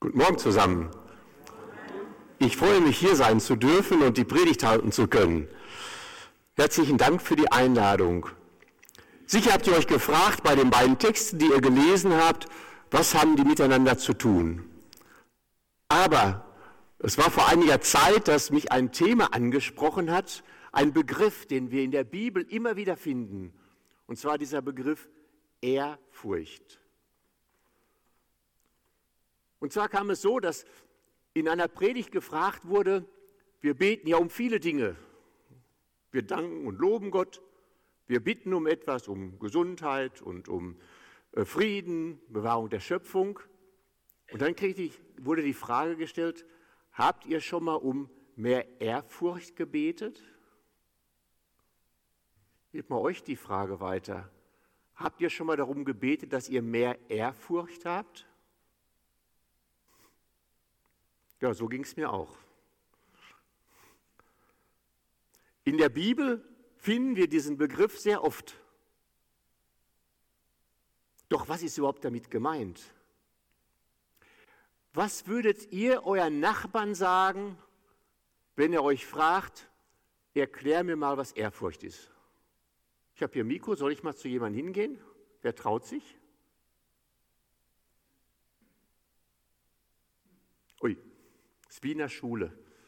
Guten Morgen zusammen. Ich freue mich, hier sein zu dürfen und die Predigt halten zu können. Herzlichen Dank für die Einladung. Sicher habt ihr euch gefragt bei den beiden Texten, die ihr gelesen habt, was haben die miteinander zu tun? Aber es war vor einiger Zeit, dass mich ein Thema angesprochen hat, ein Begriff, den wir in der Bibel immer wieder finden, und zwar dieser Begriff Ehrfurcht. Und zwar kam es so, dass in einer Predigt gefragt wurde, wir beten ja um viele Dinge. Wir danken und loben Gott, wir bitten um etwas, um Gesundheit und um Frieden, Bewahrung der Schöpfung. Und dann wurde die Frage gestellt, habt ihr schon mal um mehr Ehrfurcht gebetet? Ich gebe mal euch die Frage weiter. Habt ihr schon mal darum gebetet, dass ihr mehr Ehrfurcht habt? Ja, so ging es mir auch. In der Bibel finden wir diesen Begriff sehr oft. Doch was ist überhaupt damit gemeint? Was würdet ihr euren Nachbarn sagen, wenn er euch fragt, erklär mir mal, was Ehrfurcht ist? Ich habe hier Mikro, soll ich mal zu jemandem hingehen? Wer traut sich? Ui. Es ist wie in der Schule.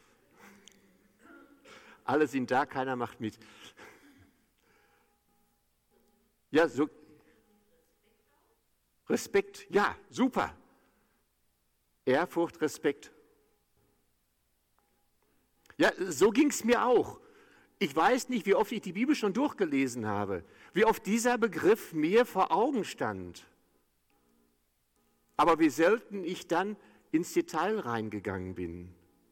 Alle sind da, keiner macht mit. Ja, so. Respekt, ja, super. Ehrfurcht, Respekt. Ja, so ging es mir auch. Ich weiß nicht, wie oft ich die Bibel schon durchgelesen habe, wie oft dieser Begriff mir vor Augen stand. Aber wie selten ich dann ins Detail reingegangen bin.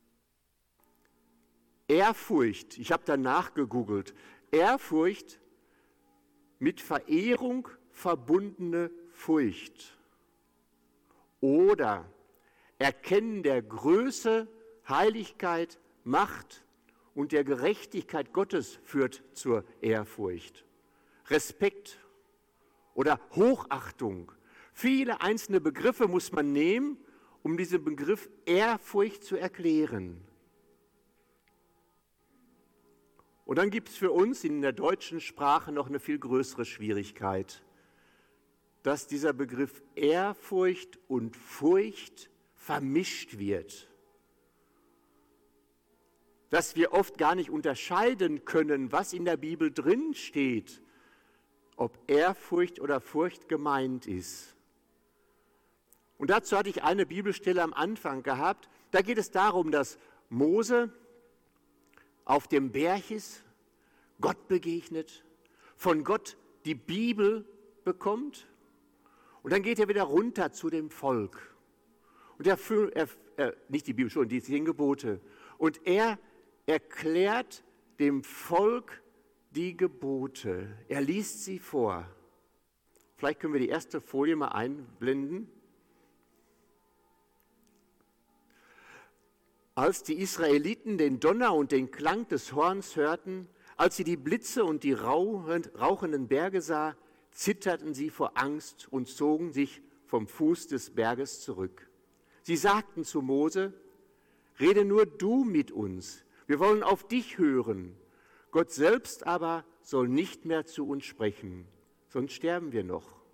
Ehrfurcht, ich habe danach gegoogelt, Ehrfurcht mit Verehrung verbundene Furcht oder Erkennen der Größe, Heiligkeit, Macht und der Gerechtigkeit Gottes führt zur Ehrfurcht. Respekt oder Hochachtung. Viele einzelne Begriffe muss man nehmen, um diesen Begriff Ehrfurcht zu erklären. Und dann gibt es für uns in der deutschen Sprache noch eine viel größere Schwierigkeit, dass dieser Begriff Ehrfurcht und Furcht vermischt wird. Dass wir oft gar nicht unterscheiden können, was in der Bibel drin steht, ob Ehrfurcht oder Furcht gemeint ist. Und dazu hatte ich eine Bibelstelle am Anfang gehabt. Da geht es darum, dass Mose auf dem Berg ist, Gott begegnet, von Gott die Bibel bekommt und dann geht er wieder runter zu dem Volk. Und nicht die Bibel, schon die 10 Gebote. Und er erklärt dem Volk die Gebote. Er liest sie vor. Vielleicht können wir die erste Folie mal einblenden. Als die Israeliten den Donner und den Klang des Horns hörten, als sie die Blitze und die rauchenden Berge sahen, zitterten sie vor Angst und zogen sich vom Fuß des Berges zurück. Sie sagten zu Mose, rede nur du mit uns, wir wollen auf dich hören. Gott selbst aber soll nicht mehr zu uns sprechen, sonst sterben wir noch.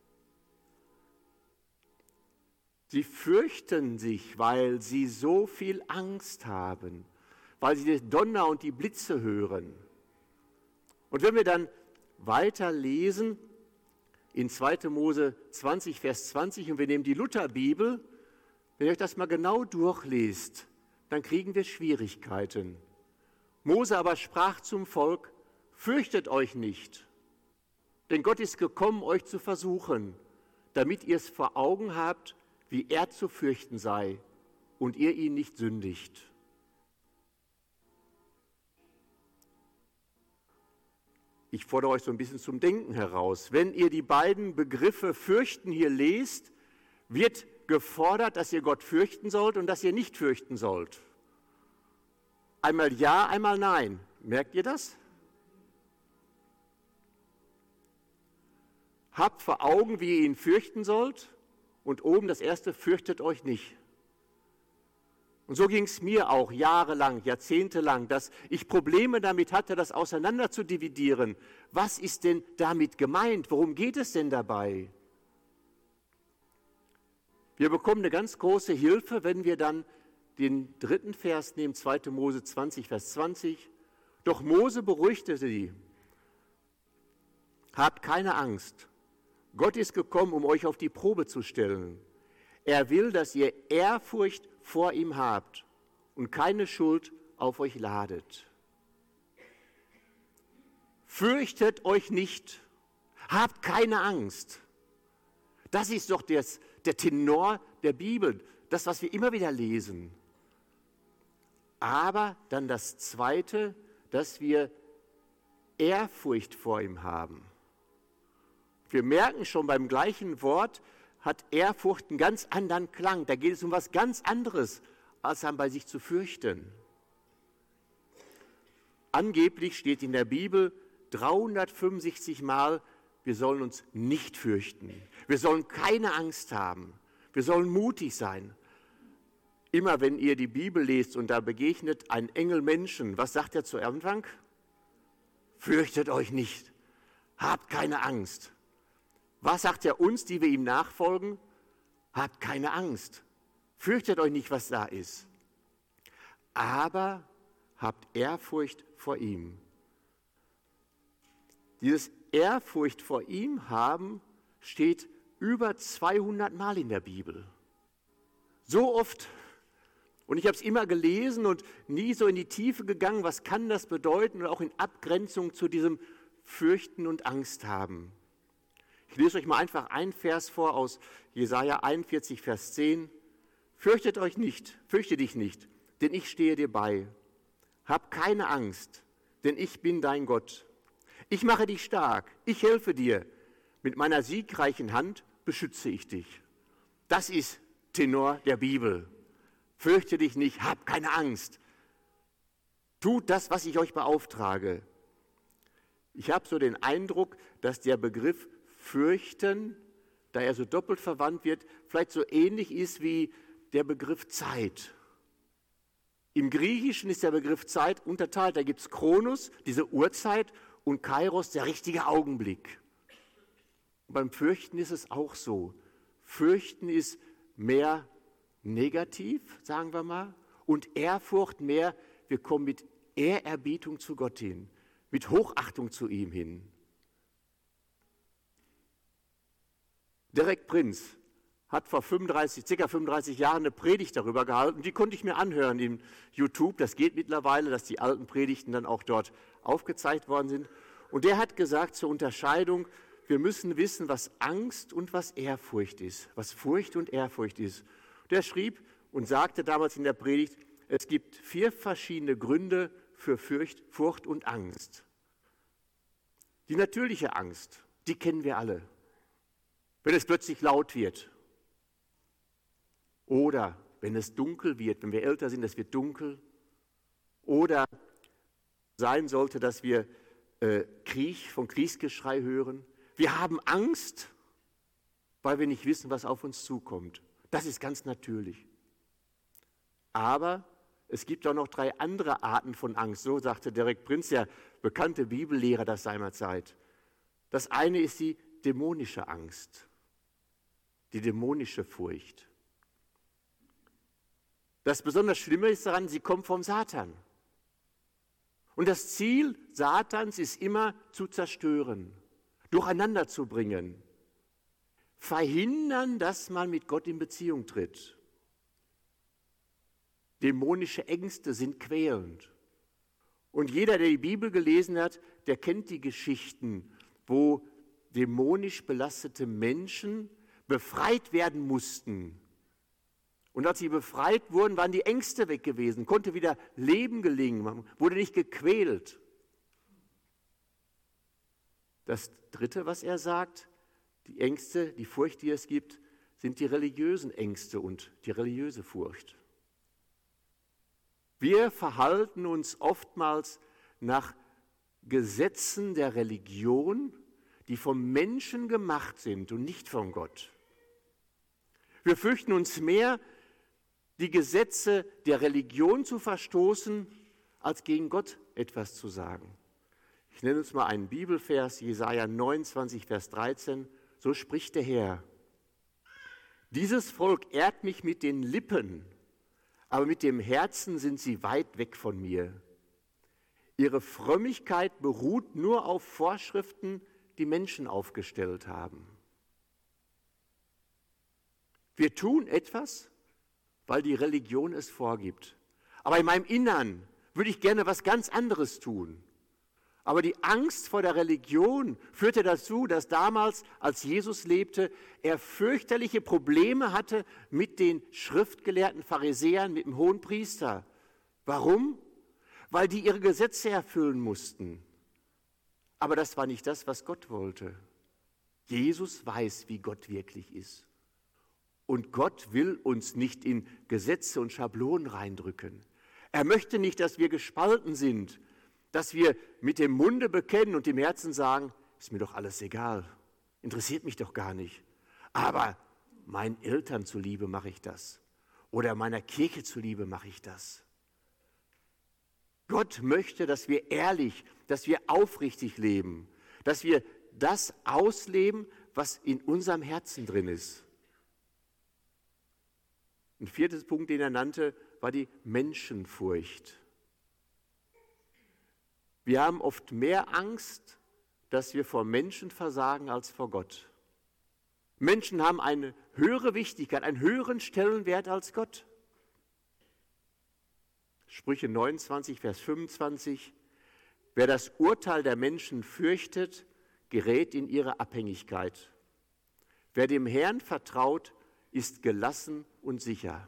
Sie fürchten sich, weil sie so viel Angst haben, weil sie den Donner und die Blitze hören. Und wenn wir dann weiterlesen in 2. Mose 20, Vers 20 und wir nehmen die Lutherbibel, wenn ihr euch das mal genau durchlest, dann kriegen wir Schwierigkeiten. Mose aber sprach zum Volk, fürchtet euch nicht, denn Gott ist gekommen, euch zu versuchen, damit ihr es vor Augen habt, wie er zu fürchten sei und ihr ihn nicht sündigt. Ich fordere euch so ein bisschen zum Denken heraus. Wenn ihr die beiden Begriffe fürchten hier lest, wird gefordert, dass ihr Gott fürchten sollt und dass ihr nicht fürchten sollt. Einmal ja, einmal nein. Merkt ihr das? Habt vor Augen, wie ihr ihn fürchten sollt. Und oben das erste, fürchtet euch nicht. Und so ging es mir auch jahrelang, jahrzehntelang, dass ich Probleme damit hatte, das auseinander zu dividieren. Was ist denn damit gemeint? Worum geht es denn dabei? Wir bekommen eine ganz große Hilfe, wenn wir dann den 3. Vers nehmen, 2. Mose 20, Vers 20. Doch Mose beruhigte sie. Habt keine Angst. Gott ist gekommen, um euch auf die Probe zu stellen. Er will, dass ihr Ehrfurcht vor ihm habt und keine Schuld auf euch ladet. Fürchtet euch nicht. Habt keine Angst. Das ist doch der Tenor der Bibel, das, was wir immer wieder lesen. Aber dann das Zweite, dass wir Ehrfurcht vor ihm haben. Wir merken schon, beim gleichen Wort hat Ehrfurcht einen ganz anderen Klang. Da geht es um was ganz anderes, als dann bei sich zu fürchten. Angeblich steht in der Bibel 365 Mal, wir sollen uns nicht fürchten. Wir sollen keine Angst haben. Wir sollen mutig sein. Immer wenn ihr die Bibel lest und da begegnet ein Engel Menschen, was sagt er zu Anfang? Fürchtet euch nicht. Habt keine Angst. Was sagt er uns, die wir ihm nachfolgen? Habt keine Angst. Fürchtet euch nicht, was da ist. Aber habt Ehrfurcht vor ihm. Dieses Ehrfurcht vor ihm haben steht über 200 Mal in der Bibel. So oft. Und ich habe es immer gelesen und nie so in die Tiefe gegangen, was kann das bedeuten und auch in Abgrenzung zu diesem Fürchten und Angst haben. Ich lese euch mal einfach einen Vers vor aus Jesaja 41, Vers 10. Fürchtet euch nicht, fürchte dich nicht, denn ich stehe dir bei. Hab keine Angst, denn ich bin dein Gott. Ich mache dich stark, ich helfe dir. Mit meiner siegreichen Hand beschütze ich dich. Das ist Tenor der Bibel. Fürchte dich nicht, hab keine Angst. Tut das, was ich euch beauftrage. Ich habe so den Eindruck, dass der Begriff fürchten, da er so doppelt verwandt wird, vielleicht so ähnlich ist wie der Begriff Zeit. Im Griechischen ist der Begriff Zeit unterteilt. Da gibt es Chronos, diese Uhrzeit, und Kairos, der richtige Augenblick. Und beim Fürchten ist es auch so. Fürchten ist mehr negativ, sagen wir mal, und Ehrfurcht mehr, wir kommen mit Ehrerbietung zu Gott hin, mit Hochachtung zu ihm hin. Derek Prinz hat vor ca. 35 Jahren eine Predigt darüber gehalten, die konnte ich mir anhören im YouTube, das geht mittlerweile, dass die alten Predigten dann auch dort aufgezeigt worden sind. Und der hat gesagt zur Unterscheidung, wir müssen wissen, was Angst und was Ehrfurcht ist, was Furcht und Ehrfurcht ist. Der schrieb und sagte damals in der Predigt, es gibt 4 verschiedene Gründe für Furcht und Angst. Die natürliche Angst, die kennen wir alle. Wenn es plötzlich laut wird oder wenn es dunkel wird, wenn wir älter sind, es wird oder sein sollte, dass wir vom Kriegsgeschrei hören. Wir haben Angst, weil wir nicht wissen, was auf uns zukommt. Das ist ganz natürlich. Aber es gibt auch noch 3 andere Arten von Angst. So sagte Derek Prinz, der bekannte Bibellehrer das seinerzeit. Das eine ist die dämonische Angst, die dämonische Furcht. Das besonders Schlimme ist daran, sie kommt vom Satan. Und das Ziel Satans ist immer zu zerstören, durcheinander zu bringen, verhindern, dass man mit Gott in Beziehung tritt. Dämonische Ängste sind quälend. Und jeder, der die Bibel gelesen hat, der kennt die Geschichten, wo dämonisch belastete Menschen befreit werden mussten. Und als sie befreit wurden, waren die Ängste weg gewesen, konnte wieder Leben gelingen, man wurde nicht gequält. Das Dritte, was er sagt, die Ängste, die Furcht, die es gibt, sind die religiösen Ängste und die religiöse Furcht. Wir verhalten uns oftmals nach Gesetzen der Religion, die vom Menschen gemacht sind und nicht von Gott. Wir fürchten uns mehr die Gesetze der Religion zu verstoßen, als gegen Gott etwas zu sagen. Ich nenne uns mal einen Bibelvers, Jesaja 29, Vers 13. So spricht der Herr. Dieses Volk ehrt mich mit den Lippen, aber mit dem Herzen sind sie weit weg von mir. Ihre Frömmigkeit beruht nur auf Vorschriften, die Menschen aufgestellt haben. Wir tun etwas, weil die Religion es vorgibt. Aber in meinem Innern würde ich gerne was ganz anderes tun. Aber die Angst vor der Religion führte dazu, dass damals, als Jesus lebte, er fürchterliche Probleme hatte mit den schriftgelehrten Pharisäern, mit dem Hohenpriester. Warum? Weil die ihre Gesetze erfüllen mussten. Aber das war nicht das, was Gott wollte. Jesus weiß, wie Gott wirklich ist. Und Gott will uns nicht in Gesetze und Schablonen reindrücken. Er möchte nicht, dass wir gespalten sind, dass wir mit dem Munde bekennen und im Herzen sagen, ist mir doch alles egal, interessiert mich doch gar nicht. Aber meinen Eltern zuliebe mache ich das oder meiner Kirche zuliebe mache ich das. Gott möchte, dass wir ehrlich, dass wir aufrichtig leben, dass wir das ausleben, was in unserem Herzen drin ist. Ein viertes Punkt, den er nannte, war die Menschenfurcht. Wir haben oft mehr Angst, dass wir vor Menschen versagen als vor Gott. Menschen haben eine höhere Wichtigkeit, einen höheren Stellenwert als Gott. Sprüche 29, Vers 25. Wer das Urteil der Menschen fürchtet, gerät in ihre Abhängigkeit. Wer dem Herrn vertraut, ist gelassen und sicher.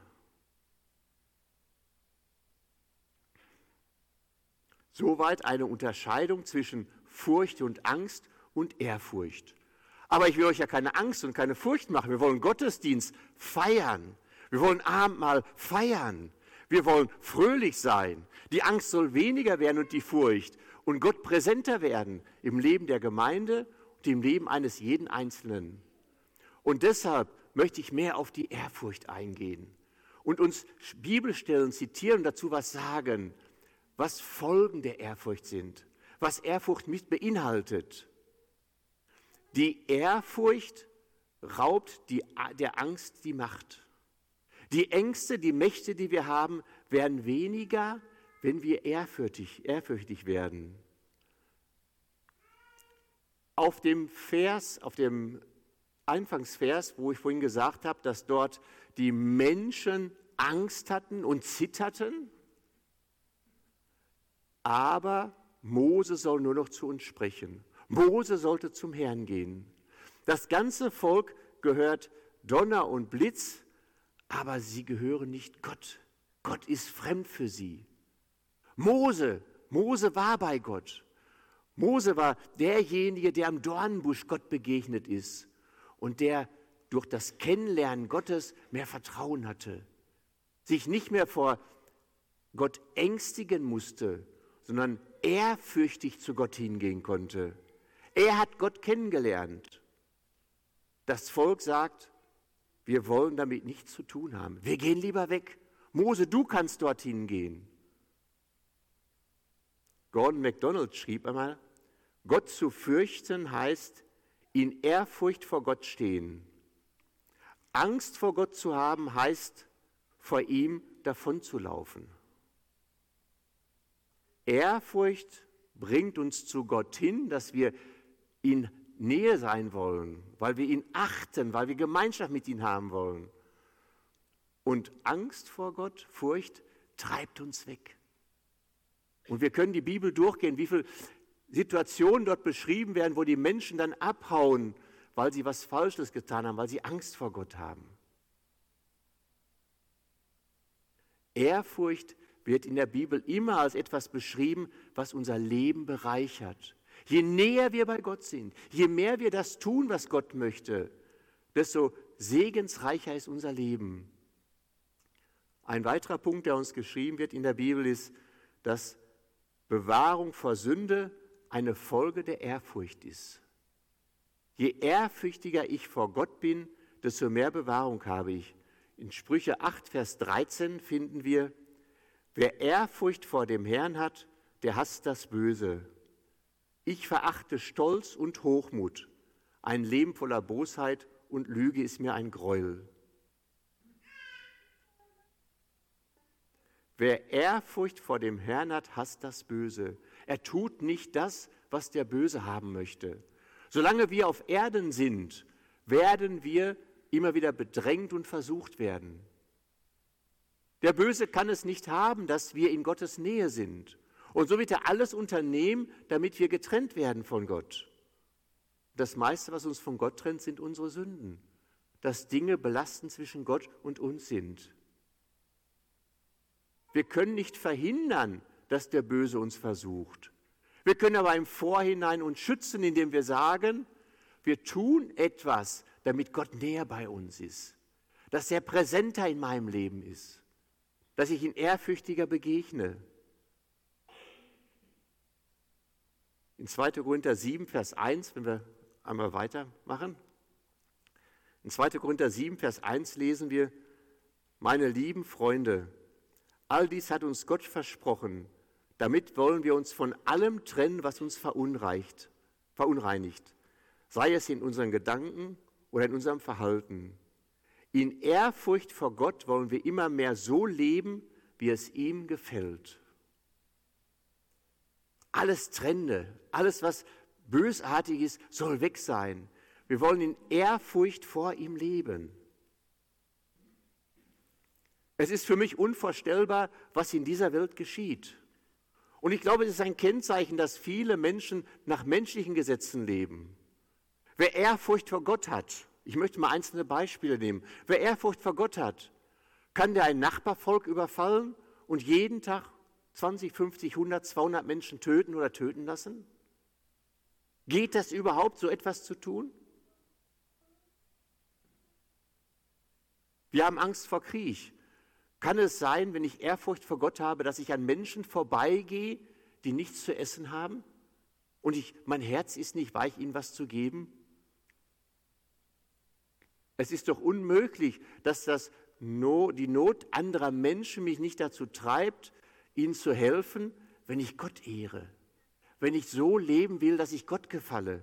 Soweit eine Unterscheidung zwischen Furcht und Angst und Ehrfurcht. Aber ich will euch ja keine Angst und keine Furcht machen. Wir wollen Gottesdienst feiern. Wir wollen Abendmahl feiern. Wir wollen fröhlich sein. Die Angst soll weniger werden und die Furcht. Und Gott präsenter werden im Leben der Gemeinde und im Leben eines jeden Einzelnen. Und deshalb möchte ich mehr auf die Ehrfurcht eingehen und uns Bibelstellen zitieren und dazu was sagen, was Folgen der Ehrfurcht sind, was Ehrfurcht mit beinhaltet. Die Ehrfurcht raubt der Angst die Macht. Die Ängste, die Mächte, die wir haben, werden weniger, wenn wir ehrfürchtig werden. Auf dem Anfangsvers, wo ich vorhin gesagt habe, dass dort die Menschen Angst hatten und zitterten, aber Mose soll nur noch zu uns sprechen. Mose sollte zum Herrn gehen. Das ganze Volk gehört Donner und Blitz, aber sie gehören nicht Gott. Gott ist fremd für sie. Mose war bei Gott. Mose war derjenige, der am Dornenbusch Gott begegnet ist und der durch das Kennenlernen Gottes mehr Vertrauen hatte, sich nicht mehr vor Gott ängstigen musste, sondern ehrfürchtig zu Gott hingehen konnte. Er hat Gott kennengelernt. Das Volk sagt, wir wollen damit nichts zu tun haben. Wir gehen lieber weg. Mose, du kannst dorthin gehen. Gordon MacDonald schrieb einmal, Gott zu fürchten heißt, in Ehrfurcht vor Gott stehen. Angst vor Gott zu haben heißt, vor ihm davonzulaufen. Ehrfurcht bringt uns zu Gott hin, dass wir in Nähe sein wollen, weil wir ihn achten, weil wir Gemeinschaft mit ihm haben wollen. Und Angst vor Gott, Furcht, treibt uns weg. Und wir können die Bibel durchgehen, wie viele Situationen dort beschrieben werden, wo die Menschen dann abhauen, weil sie was Falsches getan haben, weil sie Angst vor Gott haben. Ehrfurcht wird in der Bibel immer als etwas beschrieben, was unser Leben bereichert. Je näher wir bei Gott sind, je mehr wir das tun, was Gott möchte, desto segensreicher ist unser Leben. Ein weiterer Punkt, der uns geschrieben wird in der Bibel, ist, dass Bewahrung vor Sünde eine Folge der Ehrfurcht ist. Je ehrfürchtiger ich vor Gott bin, desto mehr Bewahrung habe ich. In Sprüche 8, Vers 13 finden wir, wer Ehrfurcht vor dem Herrn hat, der hasst das Böse. Ich verachte Stolz und Hochmut. Ein Leben voller Bosheit und Lüge ist mir ein Gräuel. Wer Ehrfurcht vor dem Herrn hat, hasst das Böse. Er tut nicht das, was der Böse haben möchte. Solange wir auf Erden sind, werden wir immer wieder bedrängt und versucht werden. Der Böse kann es nicht haben, dass wir in Gottes Nähe sind. Und so wird er alles unternehmen, damit wir getrennt werden von Gott. Das meiste, was uns von Gott trennt, sind unsere Sünden. Dass Dinge belastend zwischen Gott und uns sind. Wir können nicht verhindern, dass der Böse uns versucht. Wir können aber im Vorhinein uns schützen, indem wir sagen, wir tun etwas, damit Gott näher bei uns ist. Dass er präsenter in meinem Leben ist. Dass ich ihn ehrfürchtiger begegne. In 2. Korinther 7, Vers 1, wenn wir einmal weitermachen. In 2. Korinther 7, Vers 1 lesen wir, meine lieben Freunde, all dies hat uns Gott versprochen, damit wollen wir uns von allem trennen, was uns verunreinigt, sei es in unseren Gedanken oder in unserem Verhalten. In Ehrfurcht vor Gott wollen wir immer mehr so leben, wie es ihm gefällt. Alles Trennende, alles, was bösartig ist, soll weg sein. Wir wollen in Ehrfurcht vor ihm leben. Es ist für mich unvorstellbar, was in dieser Welt geschieht. Und ich glaube, es ist ein Kennzeichen, dass viele Menschen nach menschlichen Gesetzen leben. Wer Ehrfurcht vor Gott hat, ich möchte mal einzelne Beispiele nehmen. Wer Ehrfurcht vor Gott hat, kann der ein Nachbarvolk überfallen und jeden Tag 20, 50, 100, 200 Menschen töten oder töten lassen? Geht das überhaupt, so etwas zu tun? Wir haben Angst vor Krieg. Kann es sein, wenn ich Ehrfurcht vor Gott habe, dass ich an Menschen vorbeigehe, die nichts zu essen haben? Und mein Herz ist nicht weich, ihnen was zu geben? Es ist doch unmöglich, dass die Not anderer Menschen mich nicht dazu treibt, ihnen zu helfen, wenn ich Gott ehre. Wenn ich so leben will, dass ich Gott gefalle.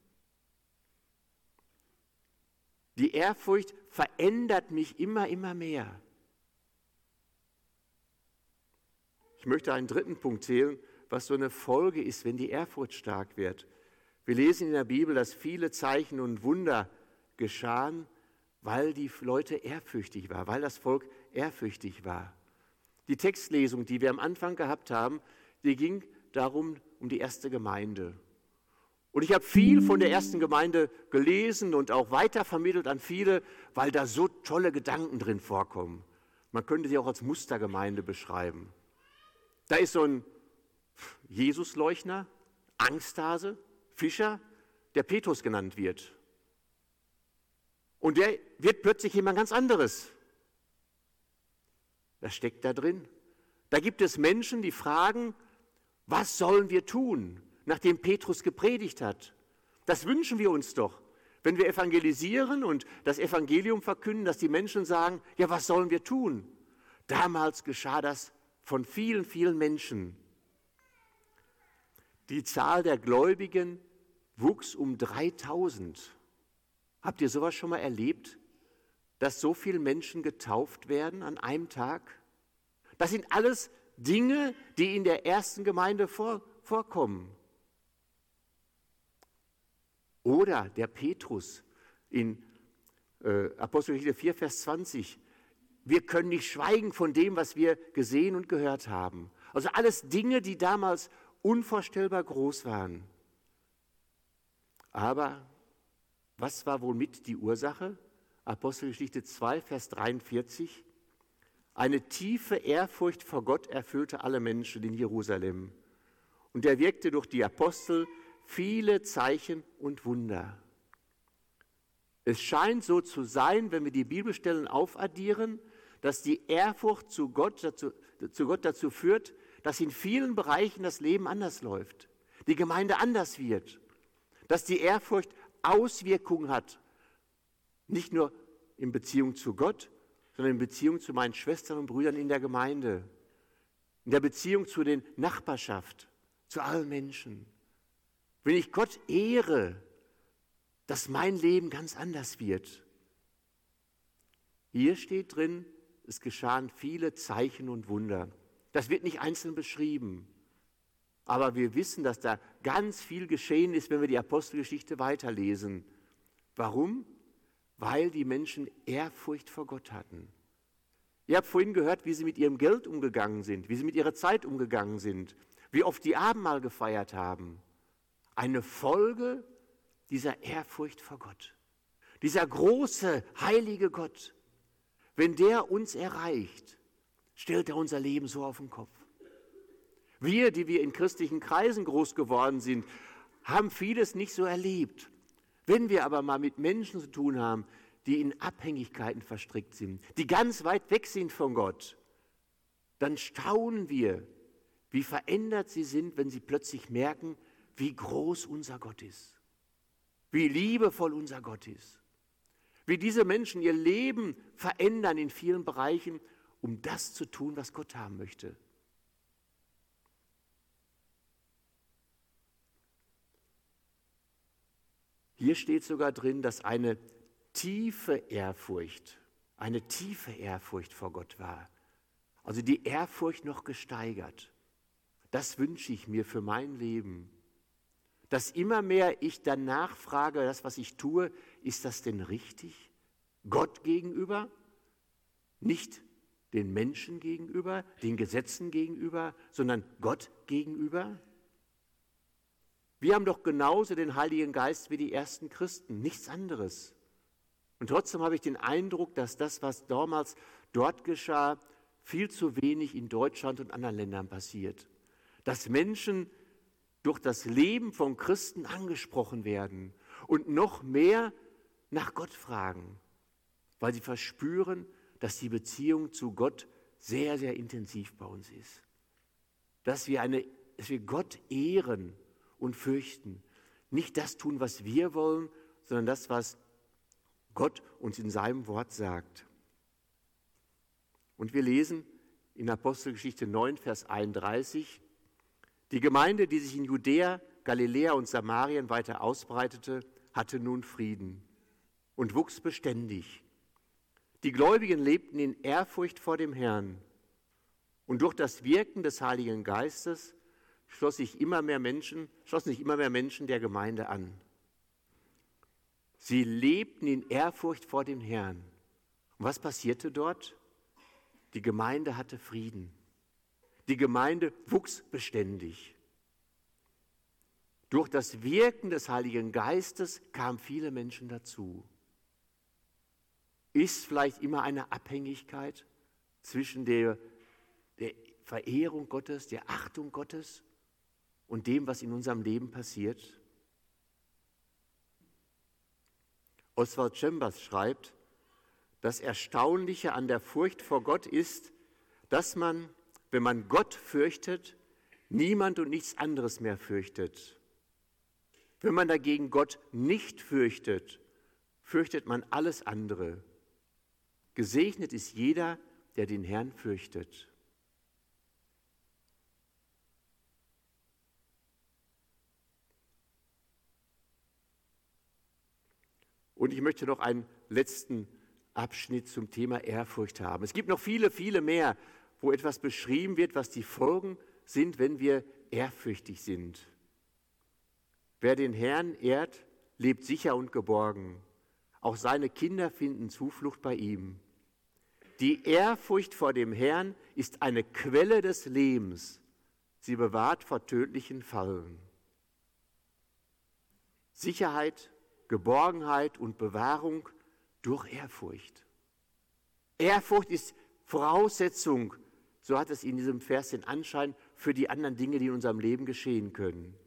Die Ehrfurcht verändert mich immer mehr. Ich möchte einen dritten Punkt zählen, was so eine Folge ist, wenn die Ehrfurcht stark wird. Wir lesen in der Bibel, dass viele Zeichen und Wunder geschahen, weil die Leute ehrfürchtig waren, weil das Volk ehrfürchtig war. Die Textlesung, die wir am Anfang gehabt haben, die ging darum, um die erste Gemeinde. Und ich habe viel von der ersten Gemeinde gelesen und auch weitervermittelt an viele, weil da so tolle Gedanken drin vorkommen. Man könnte sie auch als Mustergemeinde beschreiben. Da ist so ein Jesusleugner, Angsthase, Fischer, der Petrus genannt wird. Und der wird plötzlich jemand ganz anderes. Das steckt da drin. Da gibt es Menschen, die fragen, was sollen wir tun, nachdem Petrus gepredigt hat? Das wünschen wir uns doch. Wenn wir evangelisieren und das Evangelium verkünden, dass die Menschen sagen, ja, was sollen wir tun? Damals geschah das von vielen, vielen Menschen. Die Zahl der Gläubigen wuchs um 3000. Habt ihr sowas schon mal erlebt, dass so viele Menschen getauft werden an einem Tag? Das sind alles Dinge, die in der ersten Gemeinde vorkommen. Oder der Petrus in Apostelgeschichte 4, Vers 20. Wir können nicht schweigen von dem, was wir gesehen und gehört haben. Also alles Dinge, die damals unvorstellbar groß waren. Aber was war wohl mit die Ursache? Apostelgeschichte 2, Vers 43. Eine tiefe Ehrfurcht vor Gott erfüllte alle Menschen in Jerusalem. Und er wirkte durch die Apostel viele Zeichen und Wunder. Es scheint so zu sein, wenn wir die Bibelstellen aufaddieren, dass die Ehrfurcht zu Gott dazu führt, dass in vielen Bereichen das Leben anders läuft, die Gemeinde anders wird, dass die Ehrfurcht Auswirkungen hat, nicht nur in Beziehung zu Gott, sondern in Beziehung zu meinen Schwestern und Brüdern in der Gemeinde, in der Beziehung zu den Nachbarschaft, zu allen Menschen. Wenn ich Gott ehre, dass mein Leben ganz anders wird. Hier steht drin, es geschahen viele Zeichen und Wunder. Das wird nicht einzeln beschrieben. Aber wir wissen, dass da ganz viel geschehen ist, wenn wir die Apostelgeschichte weiterlesen. Warum? Weil die Menschen Ehrfurcht vor Gott hatten. Ihr habt vorhin gehört, wie sie mit ihrem Geld umgegangen sind, wie sie mit ihrer Zeit umgegangen sind, wie oft die Abendmahl gefeiert haben. Eine Folge dieser Ehrfurcht vor Gott. Dieser große, heilige Gott, wenn der uns erreicht, stellt er unser Leben so auf den Kopf. Wir, die wir in christlichen Kreisen groß geworden sind, haben vieles nicht so erlebt. Wenn wir aber mal mit Menschen zu tun haben, die in Abhängigkeiten verstrickt sind, die ganz weit weg sind von Gott, dann staunen wir, wie verändert sie sind, wenn sie plötzlich merken, wie groß unser Gott ist, wie liebevoll unser Gott ist, wie diese Menschen ihr Leben verändern in vielen Bereichen, um das zu tun, was Gott haben möchte. Hier steht sogar drin, dass eine tiefe Ehrfurcht vor Gott war. Also die Ehrfurcht noch gesteigert. Das wünsche ich mir für mein Leben. Dass immer mehr ich danach frage, das, was ich tue, ist das denn richtig? Gott gegenüber, nicht den Menschen gegenüber, den Gesetzen gegenüber, sondern Gott gegenüber? Wir haben doch genauso den Heiligen Geist wie die ersten Christen, nichts anderes. Und trotzdem habe ich den Eindruck, dass das, was damals dort geschah, viel zu wenig in Deutschland und anderen Ländern passiert. Dass Menschen durch das Leben von Christen angesprochen werden und noch mehr nach Gott fragen, weil sie verspüren, dass die Beziehung zu Gott sehr, sehr intensiv bei uns ist. Dass wir Gott ehren und fürchten. Nicht das tun, was wir wollen, sondern das, was Gott uns in seinem Wort sagt. Und wir lesen in Apostelgeschichte 9, Vers 31, die Gemeinde, die sich in Judäa, Galiläa und Samarien weiter ausbreitete, hatte nun Frieden und wuchs beständig. Die Gläubigen lebten in Ehrfurcht vor dem Herrn. Und durch das Wirken des Heiligen Geistes schlossen sich immer mehr Menschen der Gemeinde an. Sie lebten in Ehrfurcht vor dem Herrn. Und was passierte dort? Die Gemeinde hatte Frieden. Die Gemeinde wuchs beständig. Durch das Wirken des Heiligen Geistes kamen viele Menschen dazu. Ist vielleicht immer eine Abhängigkeit zwischen der Verehrung Gottes, der Achtung Gottes und dem, was in unserem Leben passiert? Oswald Chambers schreibt, das Erstaunliche an der Furcht vor Gott ist, dass man, wenn man Gott fürchtet, niemand und nichts anderes mehr fürchtet. Wenn man dagegen Gott nicht fürchtet, fürchtet man alles andere. Gesegnet ist jeder, der den Herrn fürchtet. Und ich möchte noch einen letzten Abschnitt zum Thema Ehrfurcht haben. Es gibt noch viele, viele mehr, wo etwas beschrieben wird, was die Folgen sind, wenn wir ehrfürchtig sind. Wer den Herrn ehrt, lebt sicher und geborgen. Auch seine Kinder finden Zuflucht bei ihm. Die Ehrfurcht vor dem Herrn ist eine Quelle des Lebens. Sie bewahrt vor tödlichen Fallen. Sicherheit, Geborgenheit und Bewahrung durch Ehrfurcht. Ehrfurcht ist Voraussetzung, so hat es in diesem Vers den Anschein, für die anderen Dinge, die in unserem Leben geschehen können.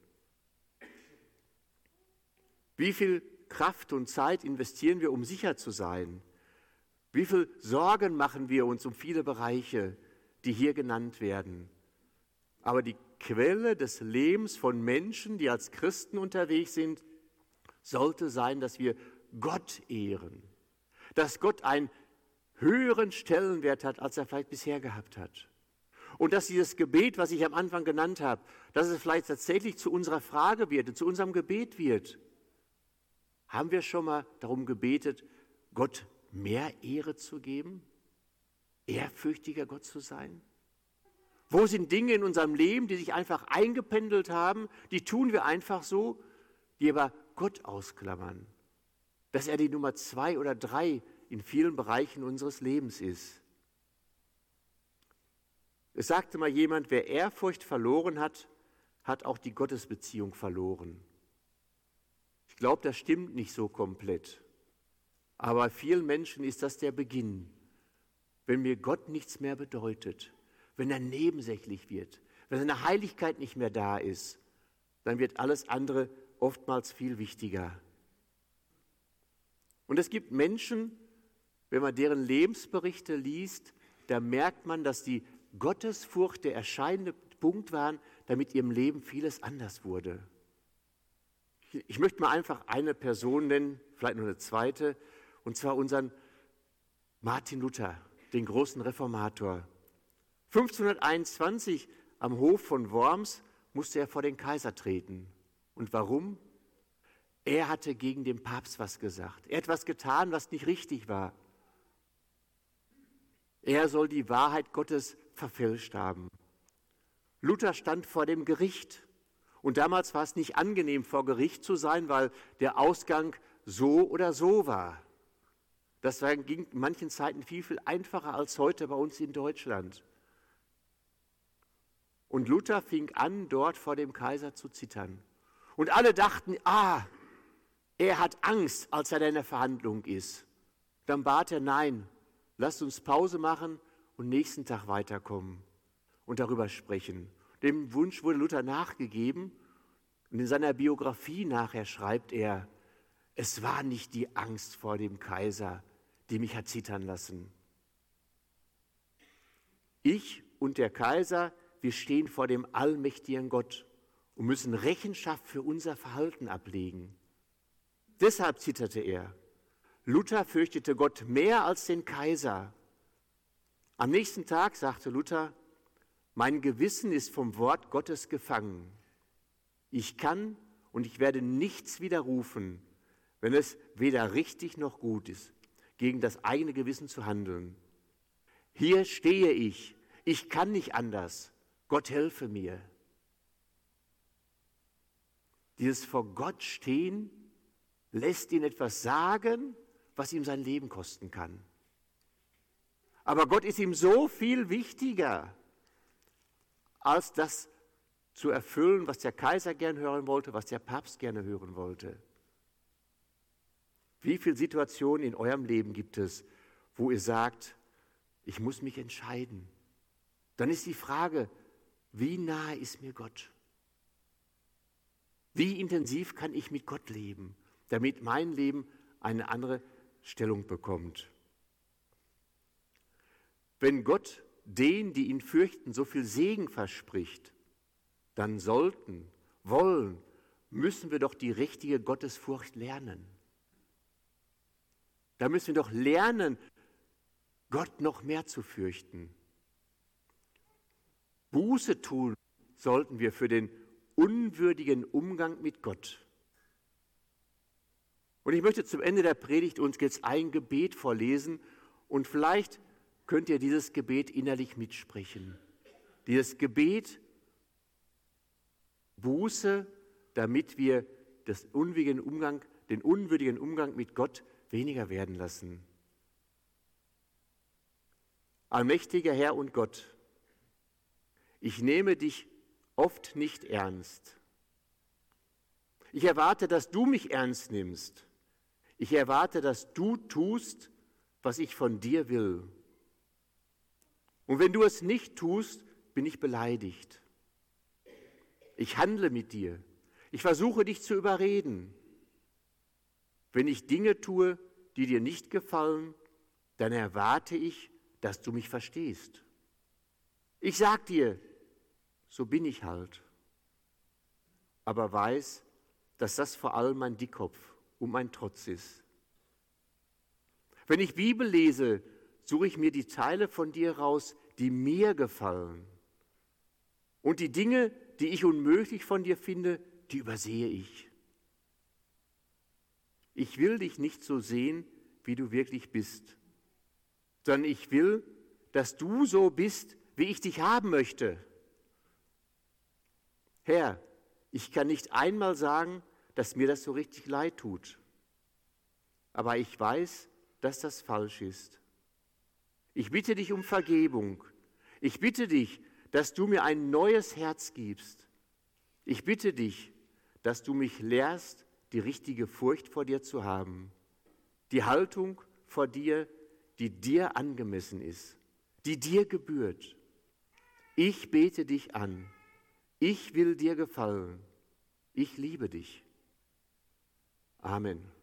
Wie viel Kraft und Zeit investieren wir, um sicher zu sein? Wie viel Sorgen machen wir uns um viele Bereiche, die hier genannt werden? Aber die Quelle des Lebens von Menschen, die als Christen unterwegs sind, sollte sein, dass wir Gott ehren, dass Gott ein höheren Stellenwert hat, als er vielleicht bisher gehabt hat. Und dass dieses Gebet, was ich am Anfang genannt habe, dass es vielleicht tatsächlich zu unserer Frage wird, zu unserem Gebet wird. Haben wir schon mal darum gebetet, Gott mehr Ehre zu geben? Ehrfürchtiger Gott zu sein? Wo sind Dinge in unserem Leben, die sich einfach eingependelt haben, die tun wir einfach so, die aber Gott ausklammern? Dass er die Nummer 2 oder 3 in vielen Bereichen unseres Lebens ist. Es sagte mal jemand, wer Ehrfurcht verloren hat, hat auch die Gottesbeziehung verloren. Ich glaube, das stimmt nicht so komplett. Aber bei vielen Menschen ist das der Beginn. Wenn mir Gott nichts mehr bedeutet, wenn er nebensächlich wird, wenn seine Heiligkeit nicht mehr da ist, dann wird alles andere oftmals viel wichtiger. Und es gibt Menschen, wenn man deren Lebensberichte liest, da merkt man, dass die Gottesfurcht der entscheidende Punkt war, damit ihrem Leben vieles anders wurde. Ich möchte mal einfach eine Person nennen, vielleicht noch eine zweite, und zwar unseren Martin Luther, den großen Reformator. 1521 am Hof von Worms musste er vor den Kaiser treten. Und warum? Er hatte gegen den Papst was gesagt. Er hat was getan, was nicht richtig war. Er soll die Wahrheit Gottes verfälscht haben. Luther stand vor dem Gericht. Und damals war es nicht angenehm, vor Gericht zu sein, weil der Ausgang so oder so war. Das ging in manchen Zeiten viel, viel einfacher als heute bei uns in Deutschland. Und Luther fing an, dort vor dem Kaiser zu zittern. Und alle dachten, er hat Angst, als er in der Verhandlung ist. Dann bat er, nein, lasst uns Pause machen und nächsten Tag weiterkommen und darüber sprechen. Dem Wunsch wurde Luther nachgegeben und in seiner Biografie nachher schreibt er, es war nicht die Angst vor dem Kaiser, die mich hat zittern lassen. Ich und der Kaiser, wir stehen vor dem allmächtigen Gott und müssen Rechenschaft für unser Verhalten ablegen. Deshalb zitterte er. Luther fürchtete Gott mehr als den Kaiser. Am nächsten Tag sagte Luther, mein Gewissen ist vom Wort Gottes gefangen. Ich kann und ich werde nichts widerrufen, wenn es weder richtig noch gut ist, gegen das eigene Gewissen zu handeln. Hier stehe ich kann nicht anders, Gott helfe mir. Dieses vor Gott stehen lässt ihn etwas sagen, was ihm sein Leben kosten kann. Aber Gott ist ihm so viel wichtiger, als das zu erfüllen, was der Kaiser gern hören wollte, was der Papst gerne hören wollte. Wie viele Situationen in eurem Leben gibt es, wo ihr sagt, ich muss mich entscheiden? Dann ist die Frage, wie nahe ist mir Gott? Wie intensiv kann ich mit Gott leben, damit mein Leben eine andere Stellung bekommt? Wenn Gott denen, die ihn fürchten, so viel Segen verspricht, dann müssen wir doch die richtige Gottesfurcht lernen. Da müssen wir doch lernen, Gott noch mehr zu fürchten. Buße tun sollten wir für den unwürdigen Umgang mit Gott. Und ich möchte zum Ende der Predigt uns jetzt ein Gebet vorlesen und vielleicht könnt ihr dieses Gebet innerlich mitsprechen. Dieses Gebet Buße, damit wir den unwürdigen Umgang mit Gott weniger werden lassen. Allmächtiger Herr und Gott, ich nehme dich oft nicht ernst. Ich erwarte, dass du mich ernst nimmst. Ich erwarte, dass du tust, was ich von dir will. Und wenn du es nicht tust, bin ich beleidigt. Ich handle mit dir. Ich versuche dich zu überreden. Wenn ich Dinge tue, die dir nicht gefallen, dann erwarte ich, dass du mich verstehst. Ich sag dir, so bin ich halt. Aber weiß, dass das vor allem mein Dickkopf und mein Trotz ist. Wenn ich Bibel lese, suche ich mir die Teile von dir raus, die mir gefallen. Und die Dinge, die ich unmöglich von dir finde, die übersehe ich. Ich will dich nicht so sehen, wie du wirklich bist, sondern ich will, dass du so bist, wie ich dich haben möchte. Herr, ich kann nicht einmal sagen, dass mir das so richtig leid tut, aber ich weiß, dass das falsch ist. Ich bitte dich um Vergebung. Ich bitte dich, dass du mir ein neues Herz gibst. Ich bitte dich, dass du mich lehrst, die richtige Furcht vor dir zu haben, die Haltung vor dir, die dir angemessen ist, die dir gebührt. Ich bete dich an. Ich will dir gefallen. Ich liebe dich. Amen.